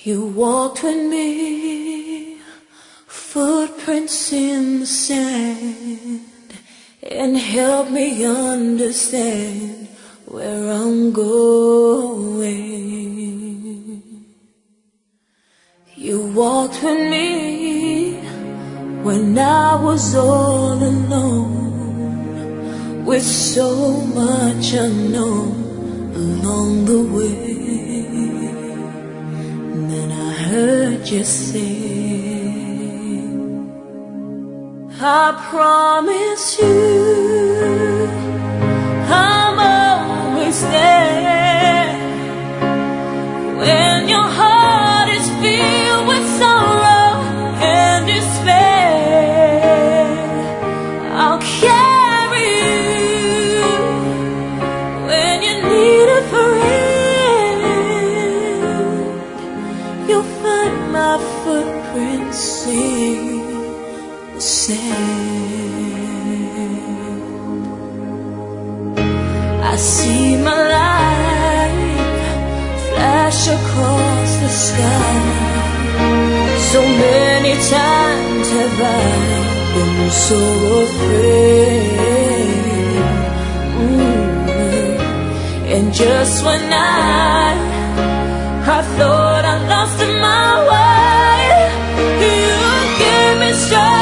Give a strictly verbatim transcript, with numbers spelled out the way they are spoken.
You walked with me, footprints in the sand, and helped me understand where I'm going. You walked with me when I was all alone, with so much unknown along the way. Then I heard you say, I promise you I'm always there. When your heart is filled with sorrow and despair, I'll carry you. When you need a friend, you'll find my footprints in the sand. I see my life flash across the sky. So many times have I been so afraid. mm-hmm. And just when I I thought I lost my way, you gave me strength.